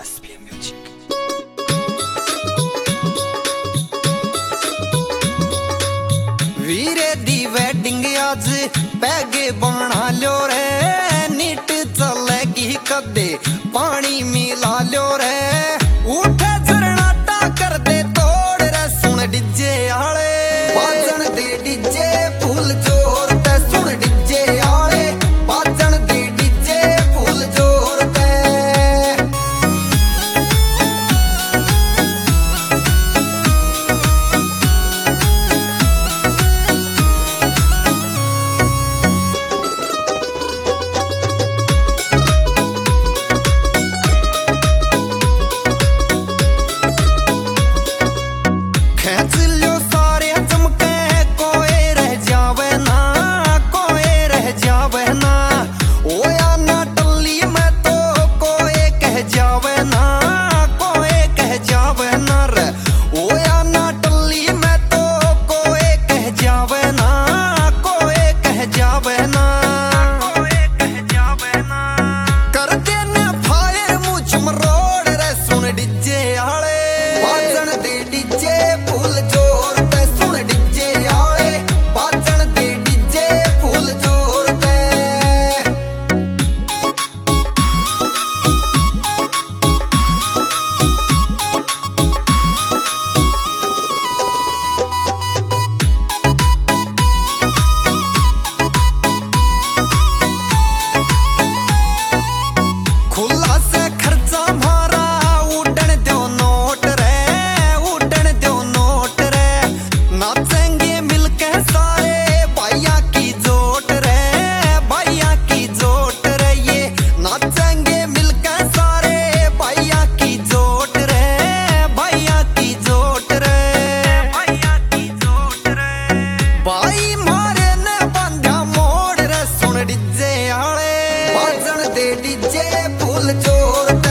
SPM Music। वीरे दी wedding आज पैगे बना लो रे, नीट चलेगी कदे पानी मिला लो रे, उठे झरनाटा कर दे तोड़ रे, सुन डीजे आले बाजन दे डीजे फुल जोर ते, सुन डीजे आले बाजन दे डीजे फुल जोर ते। खेच लो सारे चमके, कोई रह जावे ना, कोई रह जावे ना, ओया ना टल्ली में तो कोई कह जावे ना, कोई कह जावे ना रे, ओया ना टल्ली में तो कोई कह जावे ना, कोई कह जावे ना, कोई कह जावे ना, कर देने फायर मुझ मरोड़ रे, सुन डीजे आले बाजन दे डीजे फुल जोर ते, सुन डीजे आले बाजन दे डीजे फुल जोर ते। खुला से खर्चा मारा उड़न दो नोट रे, उड़न दो नोट रे, नाचेंगे मिलके सारे भैया की जोट रे, भैया की जोट रे, ये नाचेंगे मिलके सारे भैया की जोट रे, भैया की जोट रे, भैया की जोट रे। भाई मारे ने बंधा मोड़ रे, सुन डीजे आले बाजन दे डीजे फुल जोर।